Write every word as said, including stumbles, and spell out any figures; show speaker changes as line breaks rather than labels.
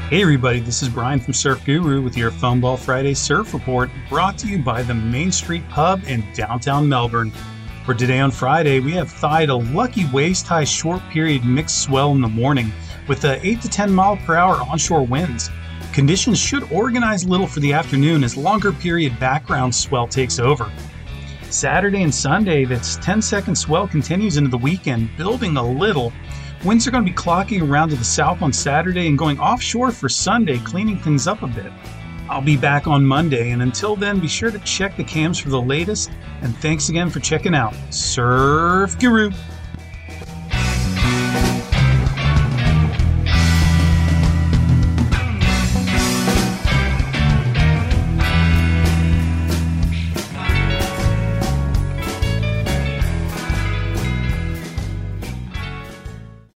Hey everybody, this is Brian from Surf Guru with your Foamball Friday Surf Report, brought to you by the Main Street Pub in downtown Melbourne. For today on Friday, we have thied a lucky waist-high short period mixed swell in the morning with a eight to ten mile per hour onshore winds. Conditions should organize a little for the afternoon as longer period background swell takes over. Saturday and Sunday, this ten second swell continues into the weekend, building a little. Winds are going to be clocking around to the south on Saturday and going offshore for Sunday, cleaning things up a bit. I'll be back on Monday, and until then, be sure to check the cams for the latest. And thanks again for checking out Surf Guru.